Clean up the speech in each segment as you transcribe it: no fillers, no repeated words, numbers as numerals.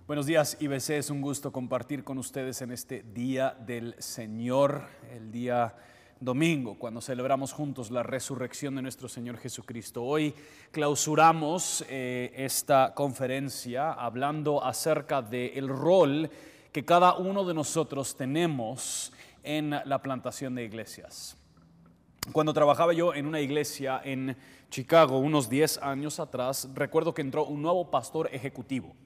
Buenos días, IBC. Es un gusto compartir con ustedes en este Día del Señor, el día domingo, cuando celebramos juntos la resurrección de nuestro Señor Jesucristo. Hoy clausuramos esta conferencia hablando acerca del rol que cada uno de nosotros tenemos en la plantación de iglesias. Cuando trabajaba yo en una iglesia en Chicago unos 10 años atrás, recuerdo que entró un nuevo pastor ejecutivo.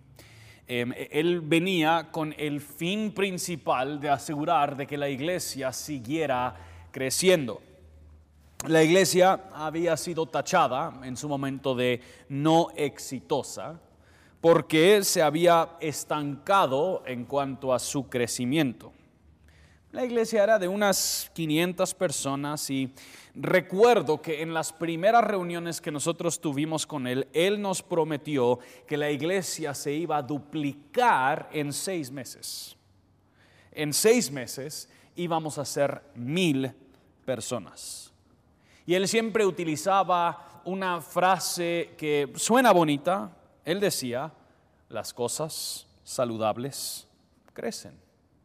Él venía con el fin principal de asegurar de que la iglesia siguiera creciendo. La iglesia había sido tachada en su momento de no exitosa porque se había estancado en cuanto a su crecimiento. La iglesia era de unas 500 personas y recuerdo que en las primeras reuniones que nosotros tuvimos con él, él nos prometió que la iglesia se iba a duplicar en 6 meses. En 6 meses íbamos a ser 1000 personas. Y él siempre utilizaba una frase que suena bonita. Él decía, las cosas saludables crecen.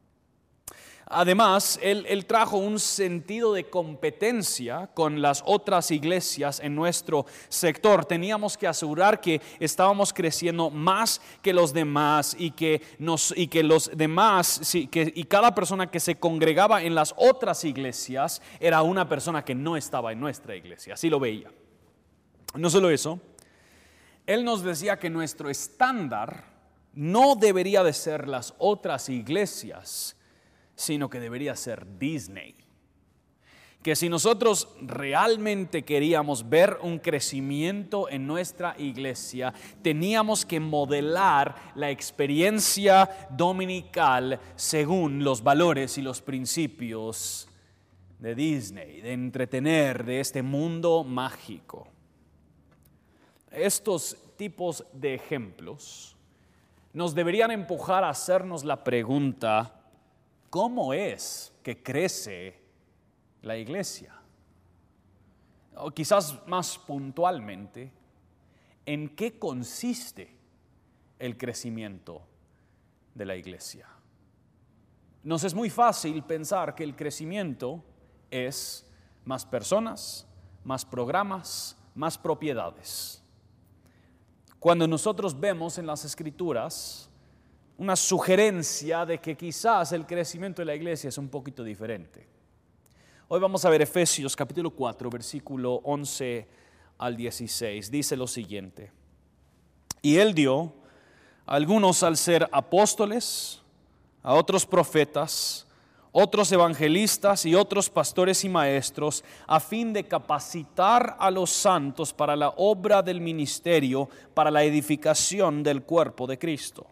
Además, él trajo un sentido de competencia con las otras iglesias en nuestro sector. Teníamos que asegurar que estábamos creciendo más que los demás y que los demás, y cada persona que se congregaba en las otras iglesias era una persona que no estaba en nuestra iglesia. Así lo veía. No solo eso, él nos decía que nuestro estándar no debería de ser las otras iglesias, sino que debería ser Disney. Que si nosotros realmente queríamos ver un crecimiento en nuestra iglesia, teníamos que modelar la experiencia dominical según los valores y los principios de Disney, de entretener, de este mundo mágico. Estos tipos de ejemplos nos deberían empujar a hacernos la pregunta: ¿cómo es que crece la iglesia? O quizás más puntualmente, ¿en qué consiste el crecimiento de la iglesia? Nos es muy fácil pensar que el crecimiento es más personas, más programas, más propiedades. Cuando nosotros vemos en las Escrituras una sugerencia de que quizás el crecimiento de la iglesia es un poquito diferente. Hoy vamos a ver Efesios capítulo 4, versículo 11 al 16. Dice lo siguiente: y él dio a algunos al ser apóstoles, a otros profetas, otros evangelistas y otros pastores y maestros, a fin de capacitar a los santos para la obra del ministerio, para la edificación del cuerpo de Cristo,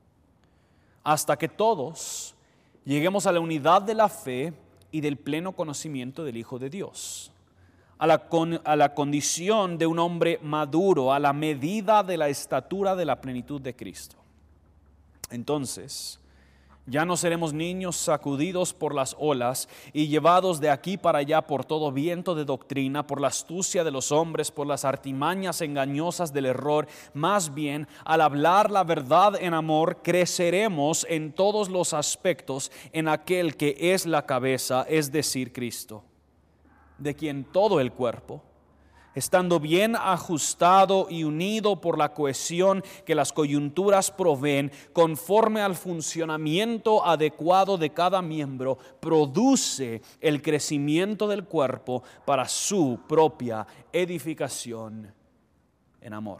hasta que todos lleguemos a la unidad de la fe y del pleno conocimiento del Hijo de Dios, a la condición de un hombre maduro, a la medida de la estatura de la plenitud de Cristo. Entonces, ya no seremos niños sacudidos por las olas y llevados de aquí para allá por todo viento de doctrina, por la astucia de los hombres, por las artimañas engañosas del error. Más bien, al hablar la verdad en amor, creceremos en todos los aspectos en aquel que es la cabeza, es decir, Cristo, de quien todo el cuerpo, estando bien ajustado y unido por la cohesión que las coyunturas proveen, conforme al funcionamiento adecuado de cada miembro, produce el crecimiento del cuerpo para su propia edificación en amor.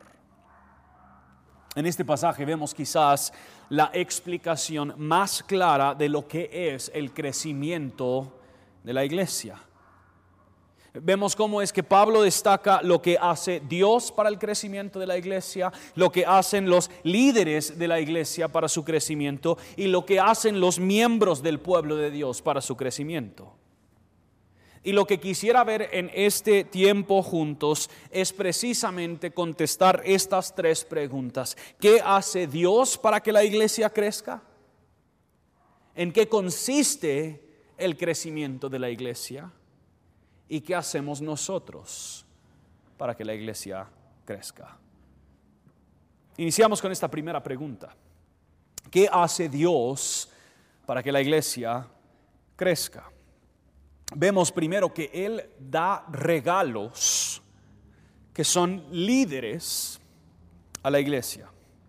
En este pasaje vemos quizás la explicación más clara de lo que es el crecimiento de la iglesia. Vemos cómo es que Pablo destaca lo que hace Dios para el crecimiento de la iglesia, lo que hacen los líderes de la iglesia para su crecimiento y lo que hacen los miembros del pueblo de Dios para su crecimiento. Y lo que quisiera ver en este tiempo juntos es precisamente contestar estas 3 preguntas. ¿Qué hace Dios para que la iglesia crezca? ¿En qué consiste el crecimiento de la iglesia? ¿Y qué hacemos nosotros para que la iglesia crezca? Iniciamos con esta primera pregunta. ¿Qué hace Dios para que la iglesia crezca? Vemos primero que Él da regalos que son líderes a la iglesia.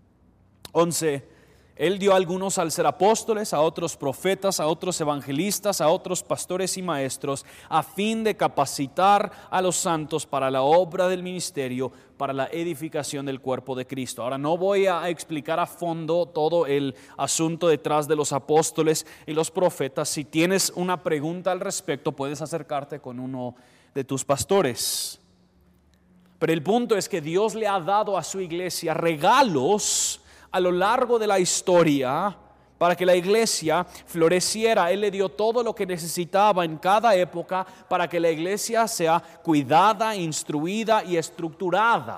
11. Él dio a algunos al ser apóstoles, a otros profetas, a otros evangelistas, a otros pastores y maestros, a fin de capacitar a los santos para la obra del ministerio, para la edificación del cuerpo de Cristo. Ahora no voy a explicar a fondo todo el asunto detrás de los apóstoles y los profetas. Si tienes una pregunta al respecto, puedes acercarte con uno de tus pastores. Pero el punto es que Dios le ha dado a su iglesia regalos a lo largo de la historia para que la iglesia floreciera. Él le dio todo lo que necesitaba en cada época para que la iglesia sea cuidada, instruida y estructurada.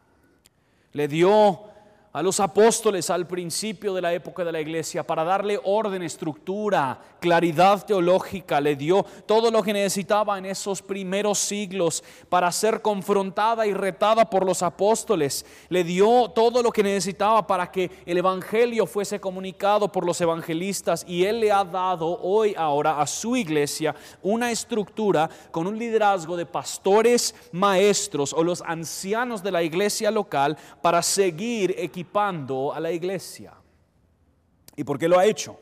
Le dio a los apóstoles al principio de la época de la iglesia para darle orden, estructura, claridad teológica. Le dio todo lo que necesitaba en esos primeros siglos para ser confrontada y retada por los apóstoles. Le dio todo lo que necesitaba para que el evangelio fuese comunicado por los evangelistas, y Él le ha dado ahora a su iglesia una estructura con un liderazgo de pastores, maestros o los ancianos de la iglesia local para seguir equipando a la iglesia. ¿Y por qué lo ha hecho?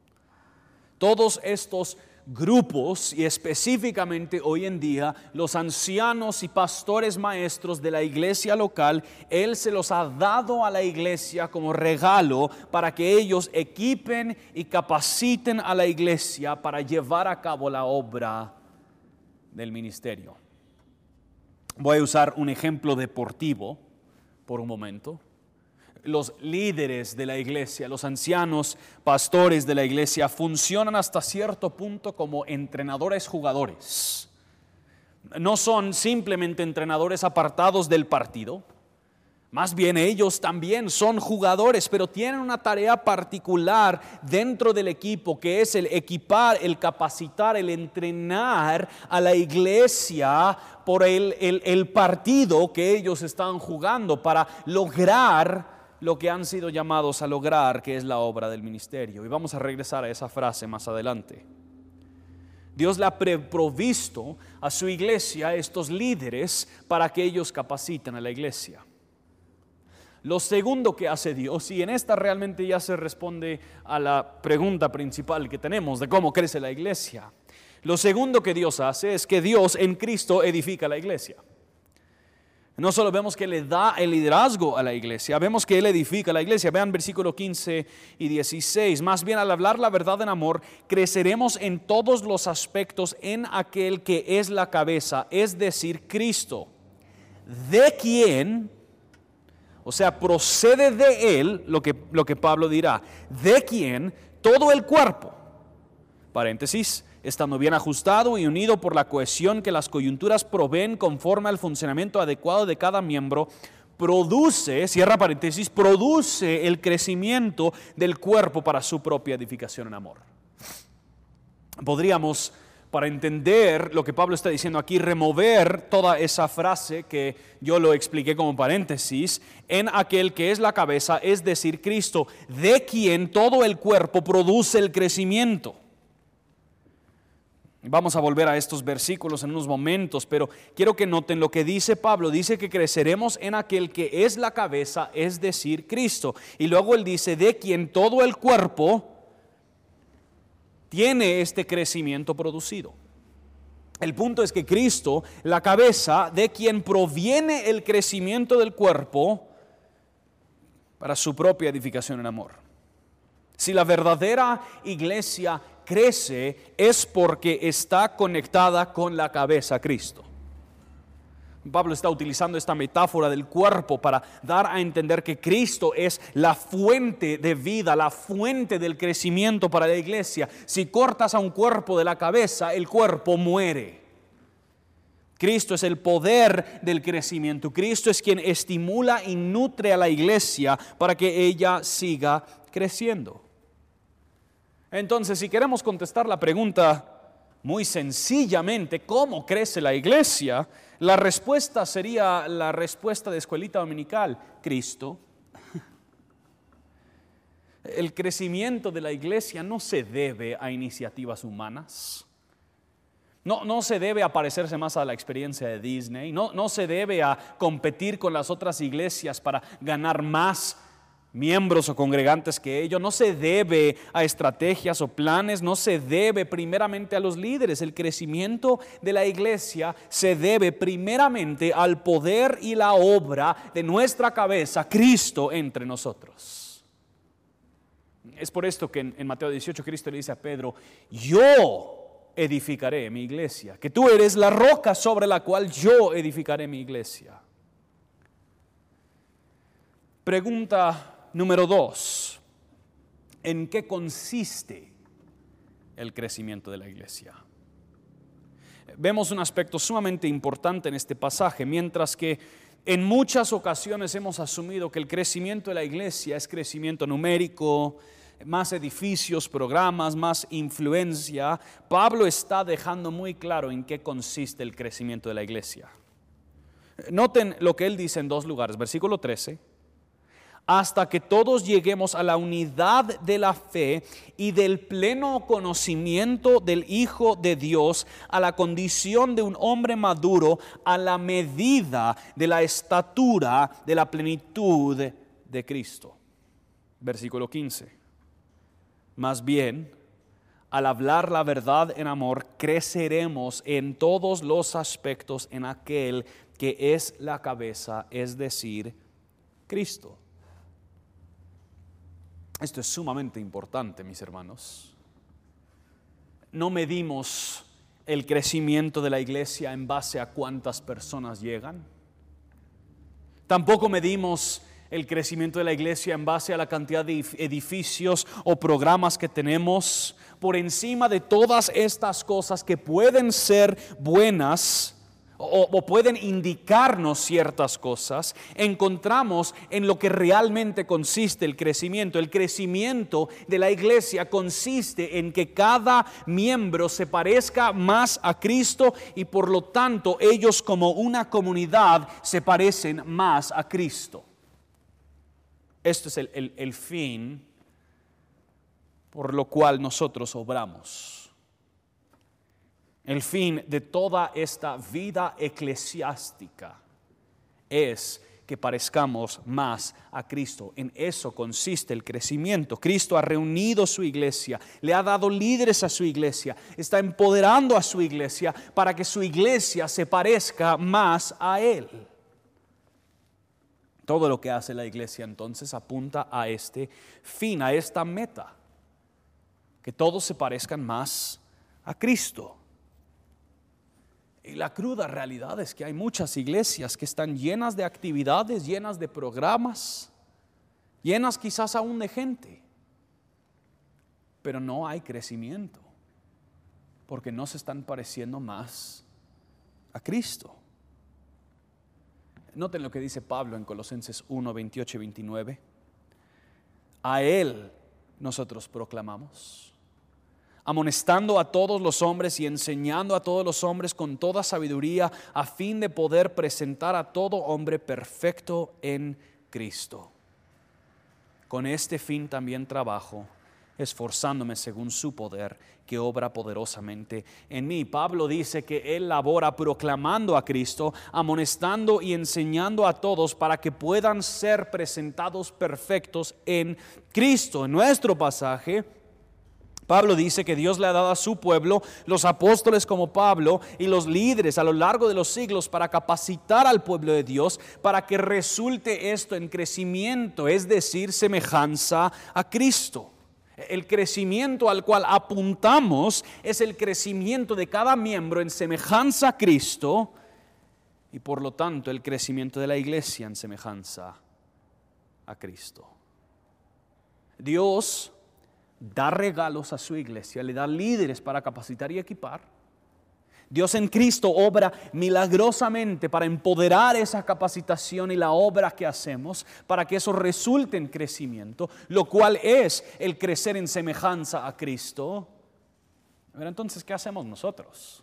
Todos estos grupos, y específicamente hoy en día los ancianos y pastores maestros de la iglesia local, Él se los ha dado a la iglesia como regalo para que ellos equipen y capaciten a la iglesia para llevar a cabo la obra del ministerio. Voy a usar un ejemplo deportivo por un momento. Los líderes de la iglesia, los ancianos pastores de la iglesia, funcionan hasta cierto punto como entrenadores jugadores. No son simplemente entrenadores apartados del partido. Más bien ellos también son jugadores, pero tienen una tarea particular dentro del equipo, que es el equipar, el capacitar, el entrenar a la iglesia por el partido que ellos están jugando para lograr lo que han sido llamados a lograr, que es la obra del ministerio. Y vamos a regresar a esa frase más adelante. Dios le ha provisto a su iglesia estos líderes para que ellos capaciten a la iglesia. Lo segundo que hace Dios, y en esta realmente ya se responde a la pregunta principal que tenemos de cómo crece la iglesia. Lo segundo que Dios hace es que Dios en Cristo edifica la iglesia. No solo vemos que le da el liderazgo a la iglesia, vemos que Él edifica la iglesia. Vean versículo 15 y 16. Más bien, al hablar la verdad en amor, creceremos en todos los aspectos en aquel que es la cabeza, es decir, Cristo, de quien, o sea, procede de Él, lo que Pablo dirá, de quien todo el cuerpo, paréntesis, estando bien ajustado y unido por la cohesión que las coyunturas proveen conforme al funcionamiento adecuado de cada miembro, produce, cierra paréntesis, produce el crecimiento del cuerpo para su propia edificación en amor. Podríamos, para entender lo que Pablo está diciendo aquí, remover toda esa frase que yo lo expliqué como paréntesis, en aquel que es la cabeza, es decir, Cristo, de quien todo el cuerpo produce el crecimiento. Vamos a volver a estos versículos en unos momentos, pero quiero que noten lo que dice Pablo. Dice que creceremos en aquel que es la cabeza, es decir, Cristo. Y luego él dice, de quien todo el cuerpo tiene este crecimiento producido. El punto es que Cristo, la cabeza, de quien proviene el crecimiento del cuerpo para su propia edificación en amor. Si la verdadera iglesia crece, es porque está conectada con la cabeza, Cristo. Pablo está utilizando esta metáfora del cuerpo para dar a entender que Cristo es la fuente de vida, la fuente del crecimiento para la iglesia. Si cortas a un cuerpo de la cabeza, el cuerpo muere. Cristo es el poder del crecimiento. Cristo es quien estimula y nutre a la iglesia para que ella siga creciendo. Entonces, si queremos contestar la pregunta muy sencillamente, ¿cómo crece la iglesia? La respuesta sería la respuesta de escuelita dominical: Cristo. El crecimiento de la iglesia no se debe a iniciativas humanas. No se debe a parecerse más a la experiencia de Disney. No se debe a competir con las otras iglesias para ganar más miembros o congregantes que ellos. No se debe a estrategias o planes. No se debe primeramente a los líderes. El crecimiento de la iglesia se debe primeramente al poder y la obra de nuestra cabeza, Cristo, entre nosotros. Es por esto que en Mateo 18 Cristo le dice a Pedro: yo edificaré mi iglesia, que tú eres la roca sobre la cual yo edificaré mi iglesia. Pregunta número 2: ¿en qué consiste el crecimiento de la iglesia? Vemos un aspecto sumamente importante en este pasaje. Mientras que en muchas ocasiones hemos asumido que el crecimiento de la iglesia es crecimiento numérico, más edificios, programas, más influencia, Pablo está dejando muy claro en qué consiste el crecimiento de la iglesia. Noten lo que él dice en 2 lugares. Versículo 13: hasta que todos lleguemos a la unidad de la fe y del pleno conocimiento del Hijo de Dios, a la condición de un hombre maduro, a la medida de la estatura de la plenitud de Cristo. Versículo 15: más bien, al hablar la verdad en amor, creceremos en todos los aspectos en aquel que es la cabeza, es decir, Cristo. Esto es sumamente importante, mis hermanos. No medimos el crecimiento de la iglesia en base a cuántas personas llegan. Tampoco medimos el crecimiento de la iglesia en base a la cantidad de edificios o programas que tenemos. Por encima de todas estas cosas que pueden ser buenas o pueden indicarnos ciertas cosas, encontramos en lo que realmente consiste el crecimiento. El crecimiento de la iglesia consiste en que cada miembro se parezca más a Cristo y por lo tanto ellos como una comunidad se parecen más a Cristo. Esto es el fin por lo cual nosotros obramos. El fin de toda esta vida eclesiástica es que parezcamos más a Cristo. En eso consiste el crecimiento. Cristo ha reunido su iglesia, le ha dado líderes a su iglesia, está empoderando a su iglesia para que su iglesia se parezca más a Él. Todo lo que hace la iglesia entonces apunta a este fin, a esta meta, que todos se parezcan más a Cristo. Y la cruda realidad es que hay muchas iglesias que están llenas de actividades, llenas de programas, llenas quizás aún de gente, pero no hay crecimiento, porque no se están pareciendo más a Cristo. Noten lo que dice Pablo en Colosenses 1, 28 y 29. A Él nosotros proclamamos, amonestando a todos los hombres y enseñando a todos los hombres con toda sabiduría, a fin de poder presentar a todo hombre perfecto en Cristo. Con este fin también trabajo, esforzándome según su poder, que obra poderosamente en mí. Pablo dice que él labora proclamando a Cristo, amonestando y enseñando a todos para que puedan ser presentados perfectos en Cristo. En nuestro pasaje, Pablo dice que Dios le ha dado a su pueblo los apóstoles como Pablo y los líderes a lo largo de los siglos para capacitar al pueblo de Dios para que resulte esto en crecimiento, es decir, semejanza a Cristo. El crecimiento al cual apuntamos es el crecimiento de cada miembro en semejanza a Cristo y por lo tanto el crecimiento de la iglesia en semejanza a Cristo. Dios da regalos a su iglesia, le da líderes para capacitar y equipar. Dios en Cristo obra milagrosamente para empoderar esa capacitación y la obra que hacemos para que eso resulte en crecimiento, lo cual es el crecer en semejanza a Cristo. A ver, entonces, ¿qué hacemos nosotros?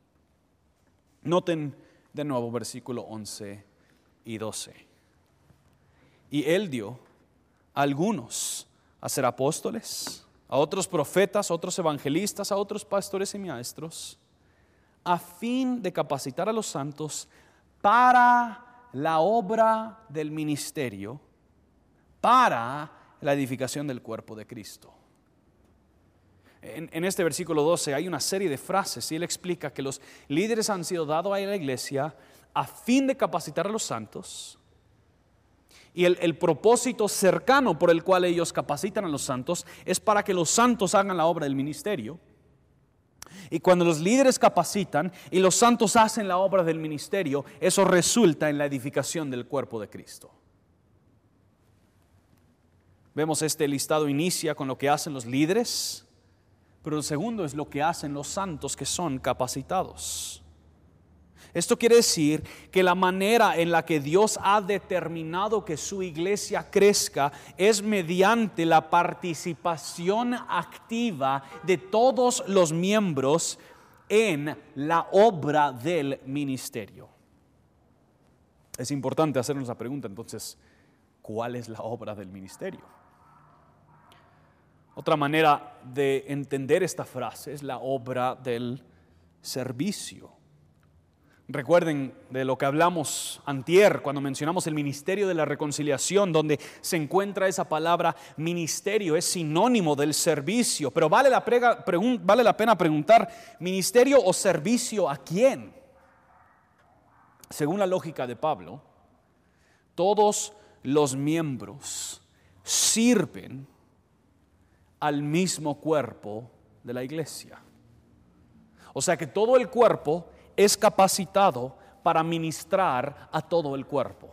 Noten de nuevo versículo 11 y 12. Y Él dio a algunos a ser apóstoles, a otros profetas, a otros evangelistas, a otros pastores y maestros, a fin de capacitar a los santos para la obra del ministerio, para la edificación del cuerpo de Cristo. En este versículo 12 hay una serie de frases y él explica que los líderes han sido dados a la iglesia a fin de capacitar a los santos. Y el propósito cercano por el cual ellos capacitan a los santos es para que los santos hagan la obra del ministerio. Y cuando los líderes capacitan y los santos hacen la obra del ministerio, eso resulta en la edificación del cuerpo de Cristo. Vemos este listado inicia con lo que hacen los líderes, pero el segundo es lo que hacen los santos que son capacitados. Esto quiere decir que la manera en la que Dios ha determinado que su iglesia crezca es mediante la participación activa de todos los miembros en la obra del ministerio. Es importante hacernos la pregunta entonces, ¿cuál es la obra del ministerio? Otra manera de entender esta frase es la obra del servicio. Recuerden de lo que hablamos antier cuando mencionamos el ministerio de la reconciliación, donde se encuentra esa palabra ministerio, es sinónimo del servicio, pero vale la pena preguntar, ¿ministerio o servicio a quién? Según la lógica de Pablo, todos los miembros sirven al mismo cuerpo de la iglesia. O sea que todo el cuerpo es capacitado para ministrar a todo el cuerpo.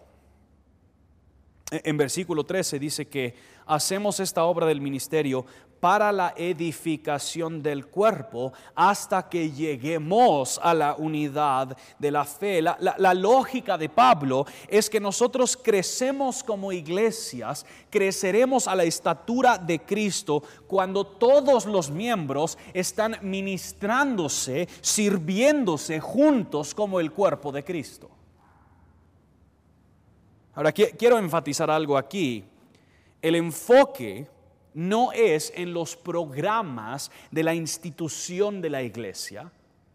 En versículo 13 dice que hacemos esta obra del ministerio para la edificación del cuerpo hasta que lleguemos a la unidad de la fe. La lógica de Pablo es que nosotros crecemos como iglesias, creceremos a la estatura de Cristo cuando todos los miembros están ministrándose, sirviéndose juntos como el cuerpo de Cristo. Ahora quiero enfatizar algo aquí. El enfoque no es en los programas de la institución de la iglesia,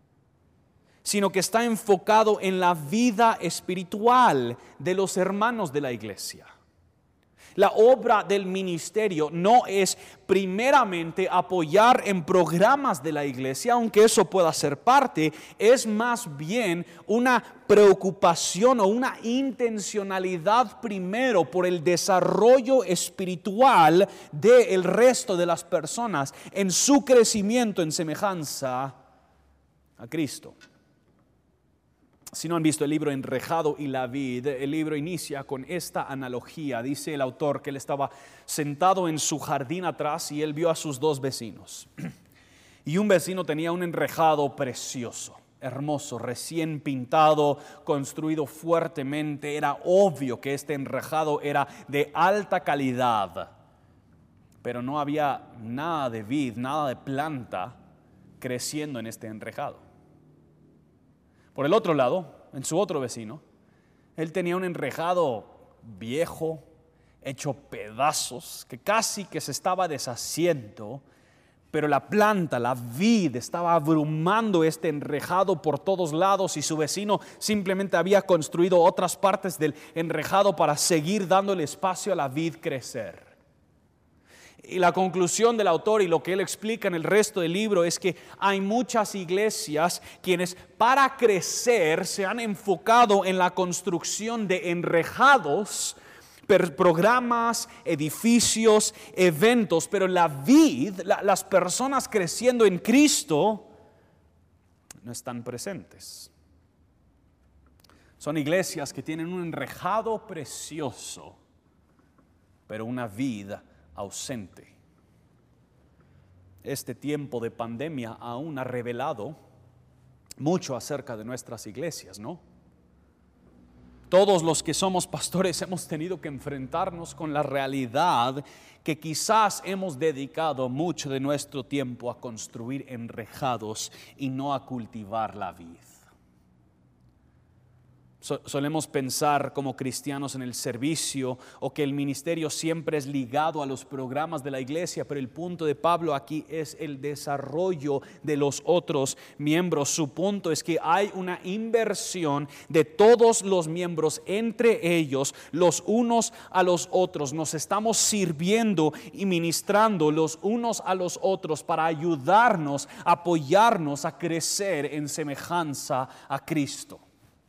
sino que está enfocado en la vida espiritual de los hermanos de la iglesia. La obra del ministerio no es primeramente apoyar en programas de la iglesia, aunque eso pueda ser parte, es más bien una preocupación o una intencionalidad primero por el desarrollo espiritual del resto de las personas en su crecimiento en semejanza a Cristo. Si no han visto el libro Enrejado y la vid, el libro inicia con esta analogía. Dice el autor que él estaba sentado en su jardín atrás y él vio a sus dos vecinos. Y un vecino tenía un enrejado precioso, hermoso, recién pintado, construido fuertemente. Era obvio que este enrejado era de alta calidad, pero no había nada de vid, nada de planta creciendo en este enrejado. Por el otro lado, en su otro vecino, él tenía un enrejado viejo, hecho pedazos, que casi que se estaba deshaciendo, pero la planta, la vid, estaba abrumando este enrejado por todos lados y su vecino simplemente había construido otras partes del enrejado para seguir dándole espacio a la vid crecer. Y la conclusión del autor y lo que él explica en el resto del libro es que hay muchas iglesias quienes para crecer se han enfocado en la construcción de enrejados, programas, edificios, eventos, pero la vid, las personas creciendo en Cristo no están presentes. Son iglesias que tienen un enrejado precioso, pero una vid ausente. Este tiempo de pandemia aún ha revelado mucho acerca de nuestras iglesias, ¿no? Todos los que somos pastores hemos tenido que enfrentarnos con la realidad que quizás hemos dedicado mucho de nuestro tiempo a construir enrejados y no a cultivar la vid. Solemos pensar como cristianos en el servicio o que el ministerio siempre es ligado a los programas de la iglesia, pero el punto de Pablo aquí es el desarrollo de los otros miembros. Su punto es que hay una inversión de todos los miembros entre ellos, los unos a los otros. Nos estamos sirviendo y ministrando los unos a los otros para ayudarnos, apoyarnos a crecer en semejanza a Cristo.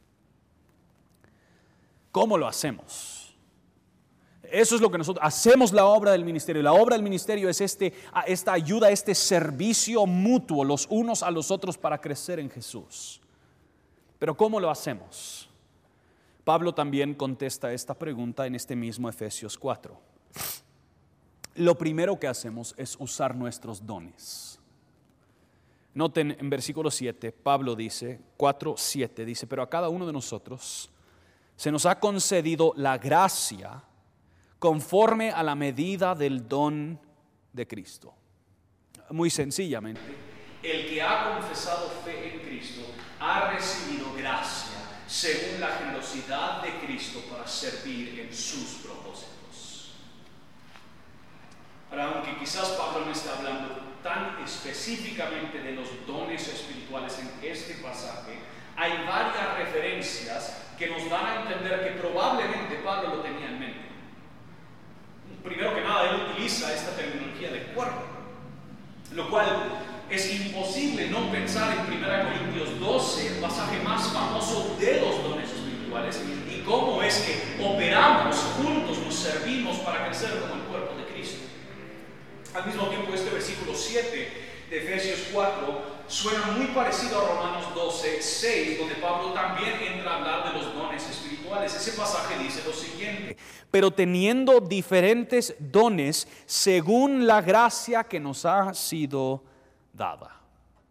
¿Cómo lo hacemos? Eso es lo que nosotros hacemos, la obra del ministerio. La obra del ministerio es esta ayuda, este servicio mutuo los unos a los otros para crecer en Jesús. Pero ¿cómo lo hacemos? Pablo también contesta esta pregunta en este mismo Efesios 4. Lo primero que hacemos es usar nuestros dones. Noten en versículo 7, Pablo dice, 4:7, dice, pero a cada uno de nosotros se nos ha concedido la gracia conforme a la medida del don de Cristo. Muy sencillamente, el que ha confesado fe en Cristo ha recibido gracia según la generosidad de Cristo para servir en sus propósitos. Ahora, aunque quizás Pablo no está hablando tan específicamente de los dones espirituales en este pasaje, hay varias referencias que nos dan a entender que probablemente Pablo lo tenía en mente. Primero que nada, él utiliza esta terminología de cuerpo, lo cual es imposible no pensar en 1 Corintios 12, el pasaje más famoso de los dones espirituales, y cómo es que operamos juntos, nos servimos para crecer como el cuerpo de Cristo. Al mismo tiempo, este versículo 7 de Efesios 4 suena muy parecido a Romanos 12:6, donde Pablo también entra a hablar de los dones espirituales. Ese pasaje dice lo siguiente: pero teniendo diferentes dones según la gracia que nos ha sido dada.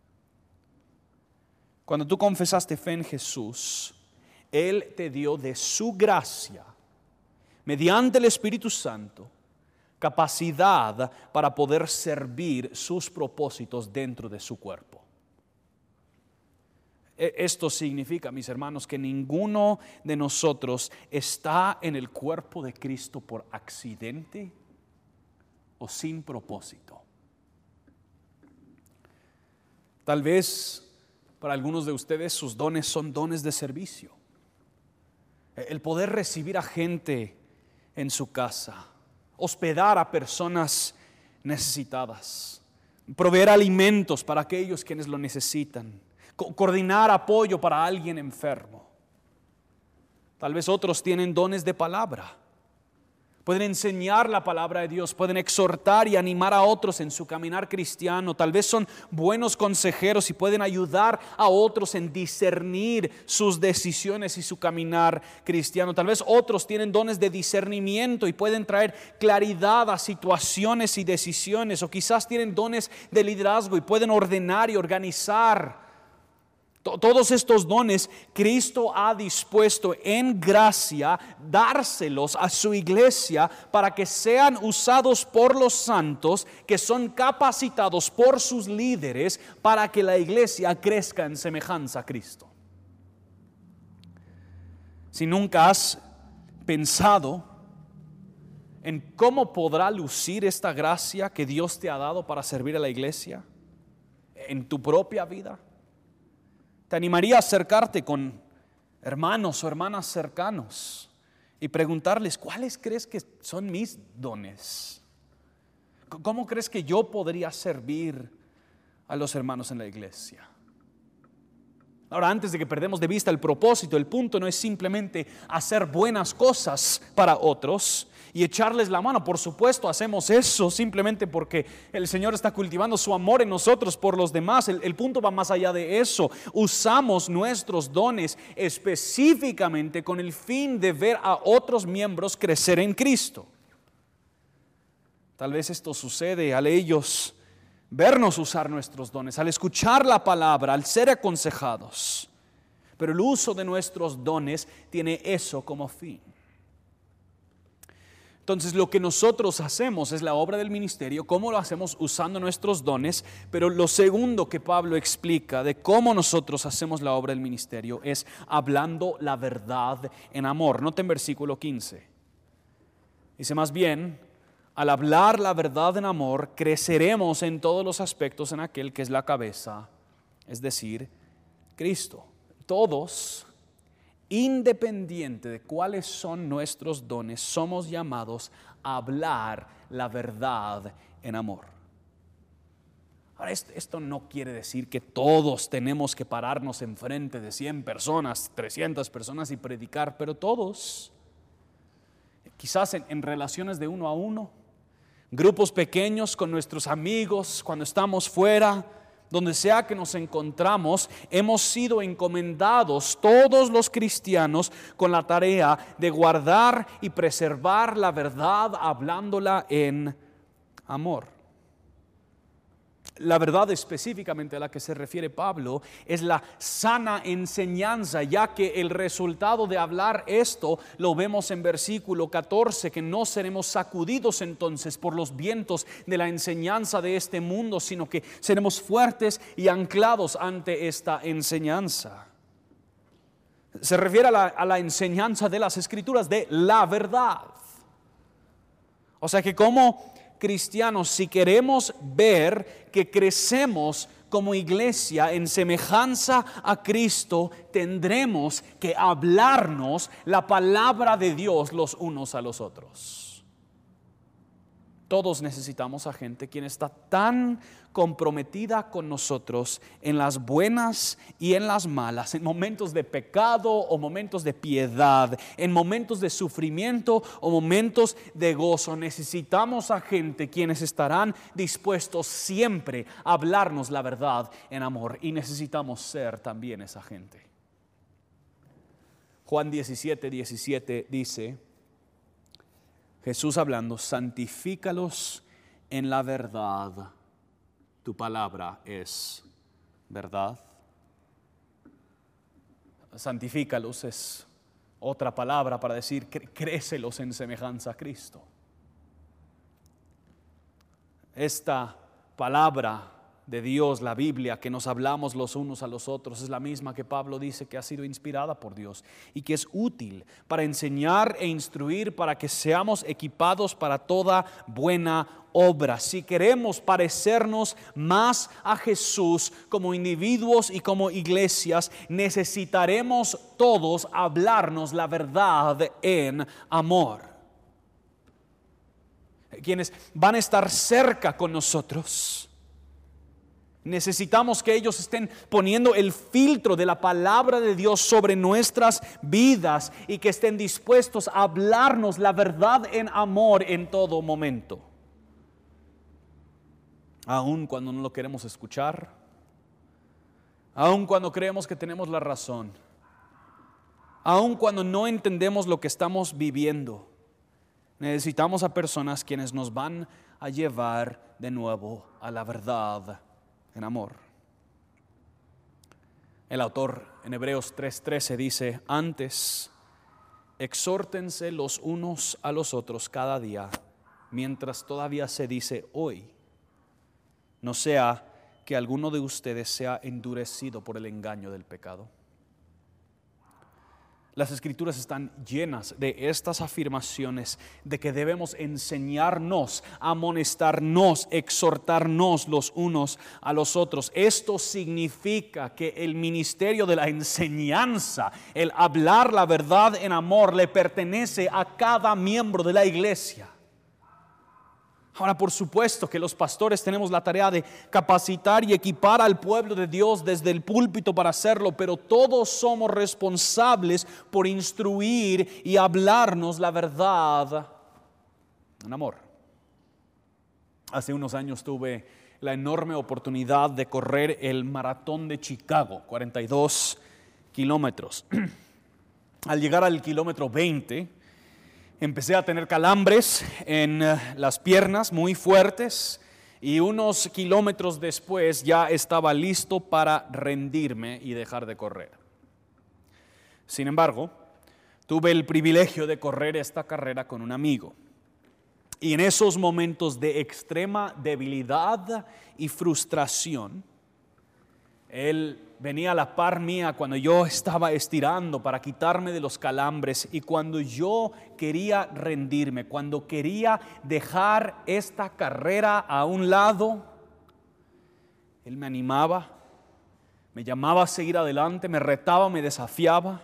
Cuando tú confesaste fe en Jesús, Él te dio de su gracia, mediante el Espíritu Santo, capacidad para poder servir sus propósitos dentro de su cuerpo. Esto significa, mis hermanos, que ninguno de nosotros está en el cuerpo de Cristo por accidente o sin propósito. Tal vez para algunos de ustedes sus dones son dones de servicio. El poder recibir a gente en su casa, hospedar a personas necesitadas, proveer alimentos para aquellos quienes lo necesitan, coordinar apoyo para alguien enfermo. Tal vez otros tienen dones de palabra. Pueden enseñar la palabra de Dios, pueden exhortar y animar a otros en su caminar cristiano. Tal vez son buenos consejeros y pueden ayudar a otros en discernir sus decisiones y su caminar cristiano. Tal vez otros tienen dones de discernimiento y pueden traer claridad a situaciones y decisiones. O quizás tienen dones de liderazgo y pueden ordenar y organizar. Todos estos dones Cristo ha dispuesto en gracia dárselos a su iglesia para que sean usados por los santos que son capacitados por sus líderes para que la iglesia crezca en semejanza a Cristo. Si nunca has pensado en cómo podrá lucir esta gracia que Dios te ha dado para servir a la iglesia en tu propia vida, te animaría a acercarte con hermanos o hermanas cercanos y preguntarles: ¿cuáles crees que son mis dones? ¿Cómo crees que yo podría servir a los hermanos en la iglesia? Ahora, antes de que perdemos de vista el propósito, el punto no es simplemente hacer buenas cosas para otros y echarles la mano. Por supuesto, hacemos eso simplemente porque el Señor está cultivando su amor en nosotros por los demás. El punto va más allá de eso. Usamos nuestros dones específicamente con el fin de ver a otros miembros crecer en Cristo. Tal vez esto sucede al ellos vernos usar nuestros dones, al escuchar la palabra, al ser aconsejados. Pero el uso de nuestros dones tiene eso como fin. Entonces lo que nosotros hacemos es la obra del ministerio, cómo lo hacemos usando nuestros dones, pero lo segundo que Pablo explica de cómo nosotros hacemos la obra del ministerio es hablando la verdad en amor. Noten versículo 15. Dice más bien, al hablar la verdad en amor, creceremos en todos los aspectos en aquel que es la cabeza, es decir, Cristo. Todos, independiente de cuáles son nuestros dones, somos llamados a hablar la verdad en amor. Ahora, esto no quiere decir que todos tenemos que pararnos enfrente de 100 personas, 300 personas y predicar, pero todos, quizás en relaciones de uno a uno, grupos pequeños con nuestros amigos, cuando estamos fuera, donde sea que nos encontramos, hemos sido encomendados todos los cristianos con la tarea de guardar y preservar la verdad hablándola en amor. La verdad específicamente a la que se refiere Pablo es la sana enseñanza, ya que el resultado de hablar esto lo vemos en versículo 14, que no seremos sacudidos entonces por los vientos de la enseñanza de este mundo, sino que seremos fuertes y anclados ante esta enseñanza. Se refiere a la enseñanza de las Escrituras, de la verdad. O sea que como cristianos, si queremos ver que crecemos como iglesia en semejanza a Cristo, tendremos que hablarnos la palabra de Dios los unos a los otros. Todos necesitamos a gente quien está tan comprometida con nosotros en las buenas y en las malas, en momentos de pecado o momentos de piedad, en momentos de sufrimiento o momentos de gozo. Necesitamos a gente quienes estarán dispuestos siempre a hablarnos la verdad en amor, y necesitamos ser también esa gente. Juan 17:17 dice, Jesús hablando, santifícalos en la verdad, tu palabra es verdad. Santifícalos es otra palabra para decir crécelos en semejanza a Cristo. Esta palabra de Dios, la Biblia, que nos hablamos los unos a los otros, es la misma que Pablo dice que ha sido inspirada por Dios y que es útil para enseñar e instruir, para que seamos equipados para toda buena obra. Si queremos parecernos más a Jesús como individuos y como iglesias, necesitaremos todos hablarnos la verdad en amor. Quienes van a estar cerca con nosotros, necesitamos que ellos estén poniendo el filtro de la palabra de Dios sobre nuestras vidas y que estén dispuestos a hablarnos la verdad en amor en todo momento. Aun cuando no lo queremos escuchar, aun cuando creemos que tenemos la razón, aun cuando no entendemos lo que estamos viviendo, necesitamos a personas quienes nos van a llevar de nuevo a la verdad en amor. El autor en Hebreos 3:13 dice, antes exhórtense los unos a los otros cada día, mientras todavía se dice hoy, no sea que alguno de ustedes sea endurecido por el engaño del pecado. Las Escrituras están llenas de estas afirmaciones de que debemos enseñarnos, amonestarnos, exhortarnos los unos a los otros. Esto significa que el ministerio de la enseñanza, el hablar la verdad en amor, le pertenece a cada miembro de la iglesia. Ahora, por supuesto que los pastores tenemos la tarea de capacitar y equipar al pueblo de Dios desde el púlpito para hacerlo, pero todos somos responsables por instruir y hablarnos la verdad en amor. Hace unos años tuve la enorme oportunidad de correr el maratón de Chicago, 42 kilómetros. Al llegar al kilómetro 20, empecé a tener calambres en las piernas muy fuertes y unos kilómetros después ya estaba listo para rendirme y dejar de correr. Sin embargo, tuve el privilegio de correr esta carrera con un amigo. Y en esos momentos de extrema debilidad y frustración, Él venía a la par mía cuando yo estaba estirando para quitarme de los calambres, y cuando yo quería rendirme, cuando quería dejar esta carrera a un lado, Él me animaba, me llamaba a seguir adelante, me retaba, me desafiaba.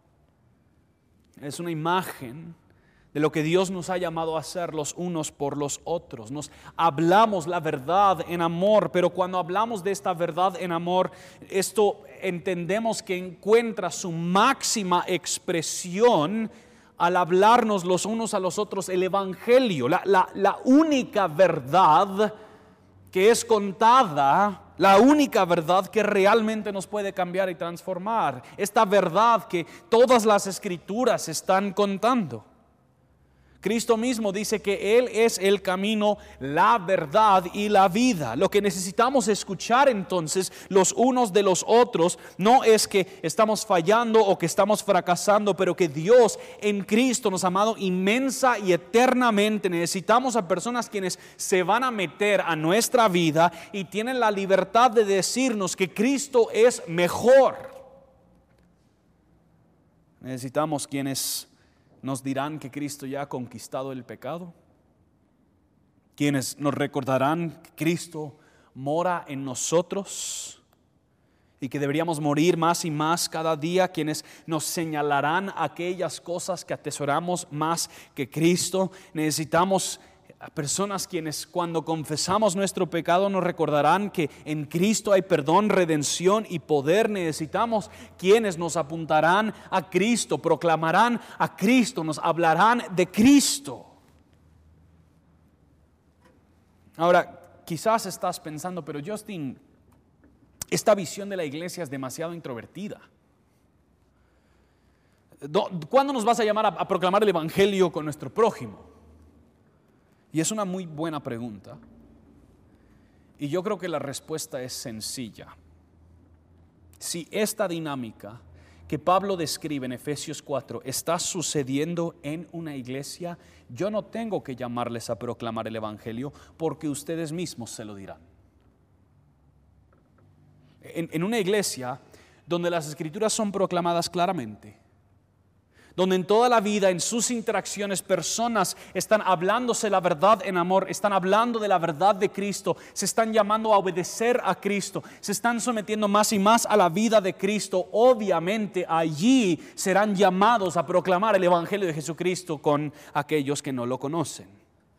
Es una imagen de lo que Dios nos ha llamado a hacer los unos por los otros. Nos hablamos la verdad en amor, pero cuando hablamos de esta verdad en amor, esto entendemos que encuentra su máxima expresión al hablarnos los unos a los otros el Evangelio, la única verdad que es contada, la única verdad que realmente nos puede cambiar y transformar. Esta verdad que todas las Escrituras están contando. Cristo mismo dice que Él es el camino, la verdad y la vida. Lo que necesitamos escuchar entonces los unos de los otros no es que estamos fallando o que estamos fracasando, pero que Dios en Cristo nos ha amado inmensa y eternamente. Necesitamos a personas quienes se van a meter a nuestra vida y tienen la libertad de decirnos que Cristo es mejor. Necesitamos quienes nos dirán que Cristo ya ha conquistado el pecado, quienes nos recordarán que Cristo mora en nosotros y que deberíamos morir más y más cada día, quienes nos señalarán aquellas cosas que atesoramos más que Cristo. Necesitamos a personas quienes cuando confesamos nuestro pecado nos recordarán que en Cristo hay perdón, redención y poder. Necesitamos quienes nos apuntarán a Cristo, proclamarán a Cristo, nos hablarán de Cristo. Ahora, quizás estás pensando, pero Justin, esta visión de la iglesia es demasiado introvertida. ¿Cuándo nos vas a llamar a proclamar el Evangelio con nuestro prójimo? Y es una muy buena pregunta. Y yo creo que la respuesta es sencilla. Si esta dinámica que Pablo describe en Efesios 4 está sucediendo en una iglesia, yo no tengo que llamarles a proclamar el Evangelio, porque ustedes mismos se lo dirán. En una iglesia donde las Escrituras son proclamadas claramente, donde en toda la vida, en sus interacciones, personas están hablándose la verdad en amor, están hablando de la verdad de Cristo, se están llamando a obedecer a Cristo, se están sometiendo más y más a la vida de Cristo. Obviamente allí serán llamados a proclamar el Evangelio de Jesucristo con aquellos que no lo conocen.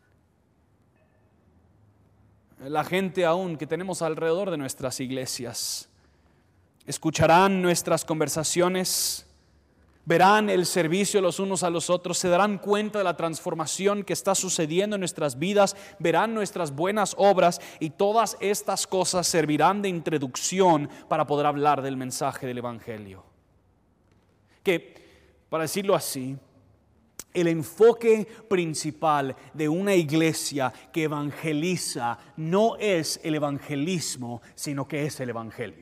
La gente aún que tenemos alrededor de nuestras iglesias escucharán nuestras conversaciones, verán el servicio los unos a los otros, se darán cuenta de la transformación que está sucediendo en nuestras vidas, verán nuestras buenas obras, y todas estas cosas servirán de introducción para poder hablar del mensaje del Evangelio. Que, para decirlo así, el enfoque principal de una iglesia que evangeliza no es el evangelismo, sino que es el Evangelio.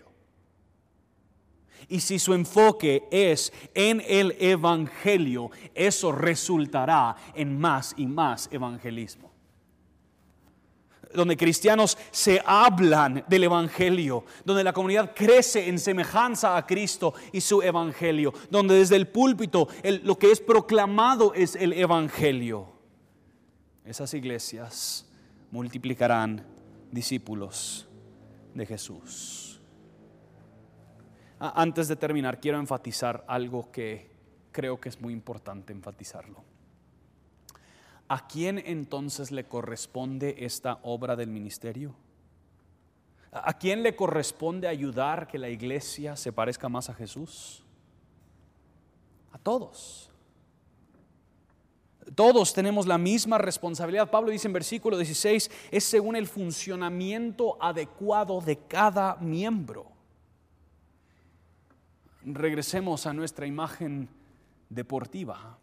Y si su enfoque es en el Evangelio, eso resultará en más y más evangelismo. Donde cristianos se hablan del Evangelio, donde la comunidad crece en semejanza a Cristo y su Evangelio, donde desde el púlpito lo que es proclamado es el Evangelio. Esas iglesias multiplicarán discípulos de Jesús. Antes de terminar, quiero enfatizar algo que creo que es muy importante enfatizarlo. ¿A quién entonces le corresponde esta obra del ministerio? ¿A quién le corresponde ayudar que la iglesia se parezca más a Jesús? A todos. Todos tenemos la misma responsabilidad. Pablo dice en versículo 16, es según el funcionamiento adecuado de cada miembro. Regresemos a nuestra imagen deportiva.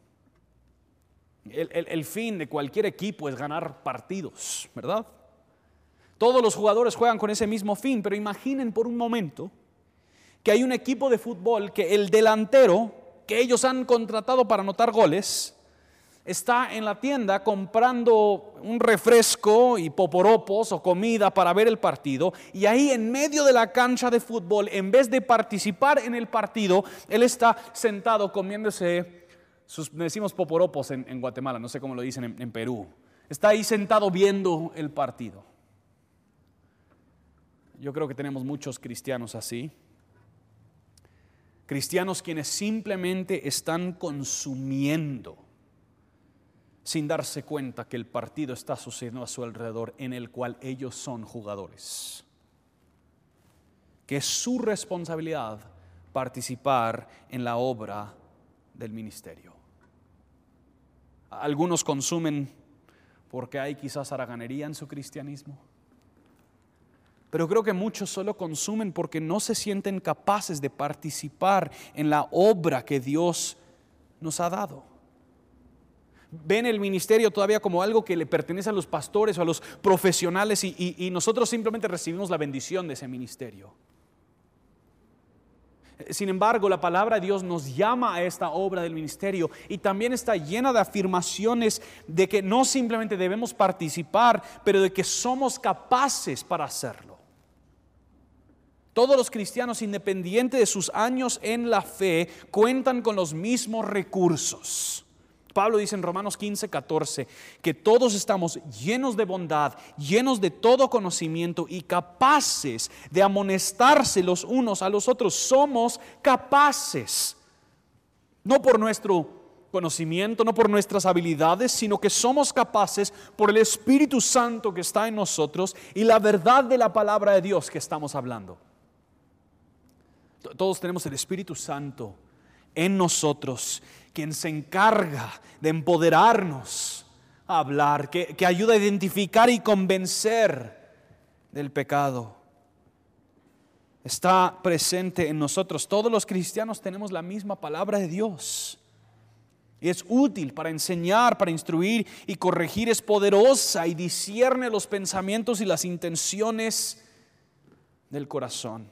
El fin de cualquier equipo es ganar partidos, ¿verdad? Todos los jugadores juegan con ese mismo fin, pero imaginen por un momento que hay un equipo de fútbol que el delantero que ellos han contratado para anotar goles está en la tienda comprando un refresco y poporopos o comida para ver el partido, y ahí en medio de la cancha de fútbol, en vez de participar en el partido, él está sentado comiéndose decimos poporopos en Guatemala, no sé cómo lo dicen en Perú. Está ahí sentado viendo el partido. Yo creo que tenemos muchos cristianos así. Cristianos quienes simplemente están consumiendo sin darse cuenta que el partido está sucediendo a su alrededor, en el cual ellos son jugadores. Que es su responsabilidad participar en la obra del ministerio. Algunos consumen porque hay quizás haraganería en su cristianismo, pero creo que muchos solo consumen porque no se sienten capaces de participar en la obra que Dios nos ha dado. Ven el ministerio todavía como algo que le pertenece a los pastores o a los profesionales, y nosotros simplemente recibimos la bendición de ese ministerio. Sin embargo, la palabra de Dios nos llama a esta obra del ministerio, y también está llena de afirmaciones de que no simplemente debemos participar, pero de que somos capaces para hacerlo. Todos los cristianos, independiente de sus años en la fe, cuentan con los mismos recursos. Pablo dice en Romanos 15:14 que todos estamos llenos de bondad, llenos de todo conocimiento y capaces de amonestarse los unos a los otros. Somos capaces, no por nuestro conocimiento, no por nuestras habilidades, sino que somos capaces por el Espíritu Santo que está en nosotros y la verdad de la palabra de Dios que estamos hablando. Todos tenemos el Espíritu Santo en nosotros, quien se encarga de empoderarnos a hablar, que ayuda a identificar y convencer del pecado. Está presente en nosotros. Todos los cristianos tenemos la misma palabra de Dios. Y es útil para enseñar, para instruir y corregir. Es poderosa y discierne los pensamientos y las intenciones del corazón.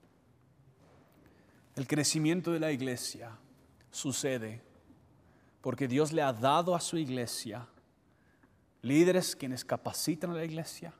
El crecimiento de la iglesia sucede porque Dios le ha dado a su iglesia líderes quienes capacitan a la iglesia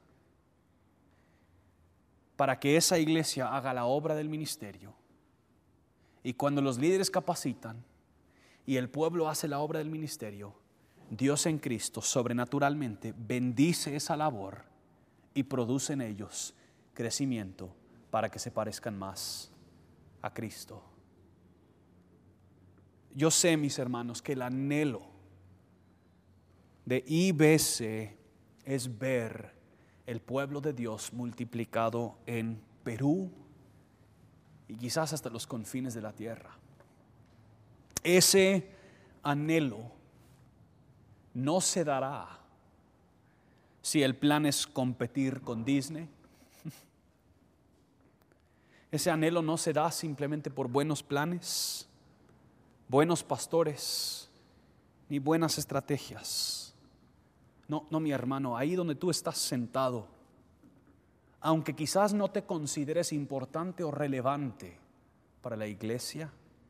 para que esa iglesia haga la obra del ministerio. Y cuando los líderes capacitan y el pueblo hace la obra del ministerio, Dios en Cristo sobrenaturalmente bendice esa labor y produce en ellos crecimiento para que se parezcan más a Cristo. Yo sé, mis hermanos, que el anhelo de IBC es ver el pueblo de Dios multiplicado en Perú y quizás hasta los confines de la tierra. Ese anhelo no se dará si el plan es competir con Disney. Ese anhelo no se da simplemente por buenos planes, buenos pastores, ni buenas estrategias. No, mi hermano, ahí donde tú estás sentado, aunque quizás no te consideres importante o relevante para la iglesia,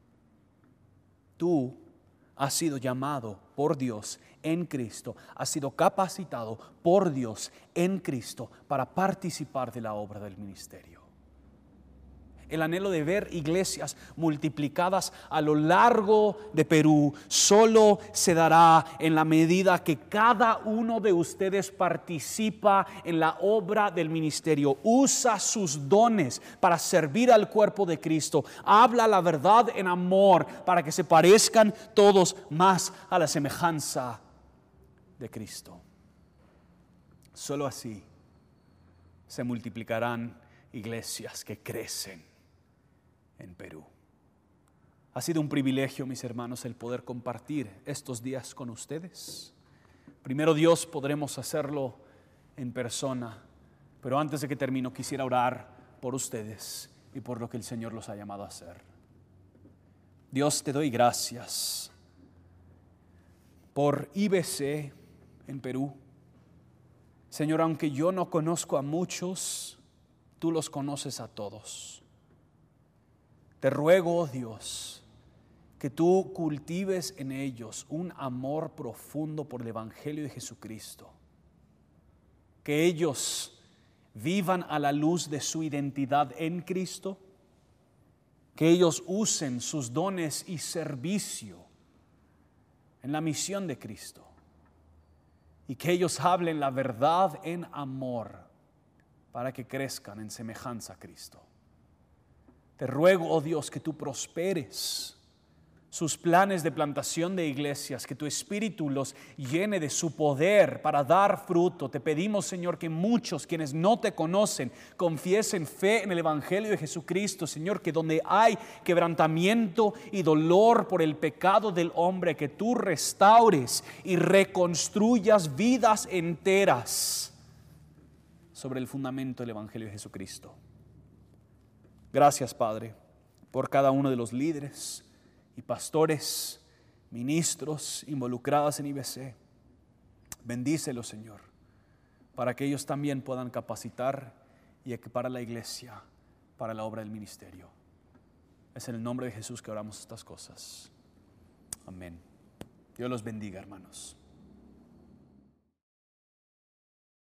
tú has sido llamado por Dios en Cristo, has sido capacitado por Dios en Cristo para participar de la obra del ministerio. El anhelo de ver iglesias multiplicadas a lo largo de Perú solo se dará en la medida que cada uno de ustedes participa en la obra del ministerio, usa sus dones para servir al cuerpo de Cristo, habla la verdad en amor para que se parezcan todos más a la semejanza de Cristo. Solo así se multiplicarán iglesias que crecen en Perú. Ha sido un privilegio, mis hermanos, el poder compartir estos días con ustedes. Primero Dios, podremos hacerlo en persona, pero antes de que termino quisiera orar por ustedes y por lo que el Señor los ha llamado a hacer. Dios, te doy gracias por IBC en Perú. Señor, aunque yo no conozco a muchos, tú los conoces a todos. Te ruego, oh Dios, que tú cultives en ellos un amor profundo por el Evangelio de Jesucristo. Que ellos vivan a la luz de su identidad en Cristo. Que ellos usen sus dones y servicio en la misión de Cristo. Y que ellos hablen la verdad en amor para que crezcan en semejanza a Cristo. Te ruego, oh Dios, que tú prosperes sus planes de plantación de iglesias, que tu Espíritu los llene de su poder para dar fruto. Te pedimos, Señor, que muchos quienes no te conocen confiesen fe en el Evangelio de Jesucristo, Señor, que donde hay quebrantamiento y dolor por el pecado del hombre, que tú restaures y reconstruyas vidas enteras sobre el fundamento del Evangelio de Jesucristo. Gracias, Padre, por cada uno de los líderes y pastores, ministros involucrados en IBC. Bendícelos, Señor, para que ellos también puedan capacitar y equipar a la iglesia para la obra del ministerio. Es en el nombre de Jesús que oramos estas cosas. Amén. Dios los bendiga, hermanos.